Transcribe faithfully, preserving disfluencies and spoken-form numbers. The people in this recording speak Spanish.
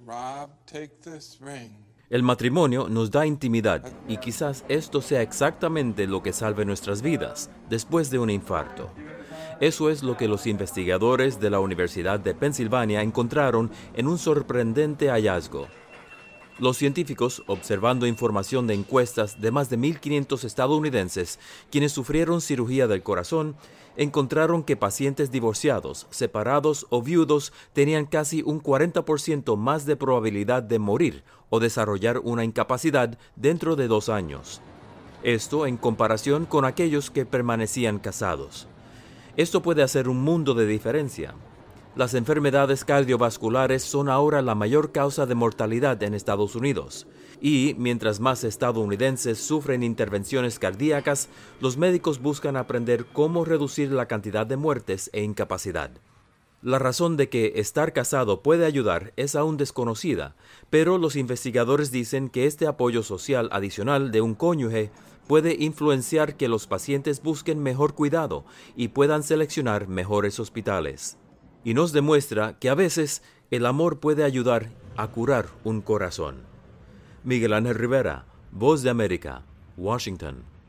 Rob, take this ring. El matrimonio nos da intimidad y quizás esto sea exactamente lo que salve nuestras vidas después de un infarto. Eso es lo que los investigadores de la Universidad de Pensilvania encontraron en un sorprendente hallazgo. Los científicos, observando información de encuestas de más de mil quinientos estadounidenses quienes sufrieron cirugía del corazón, encontraron que pacientes divorciados, separados o viudos tenían casi un cuarenta por ciento más de probabilidad de morir o desarrollar una incapacidad dentro de dos años. Esto en comparación con aquellos que permanecían casados. Esto puede hacer un mundo de diferencia. Las enfermedades cardiovasculares son ahora la mayor causa de mortalidad en Estados Unidos. Y mientras más estadounidenses sufren intervenciones cardíacas, los médicos buscan aprender cómo reducir la cantidad de muertes e incapacidad. La razón de que estar casado puede ayudar es aún desconocida, pero los investigadores dicen que este apoyo social adicional de un cónyuge puede influenciar que los pacientes busquen mejor cuidado y puedan seleccionar mejores hospitales. Y nos demuestra que a veces el amor puede ayudar a curar un corazón. Miguel Ángel Rivera, Voz de América, Washington.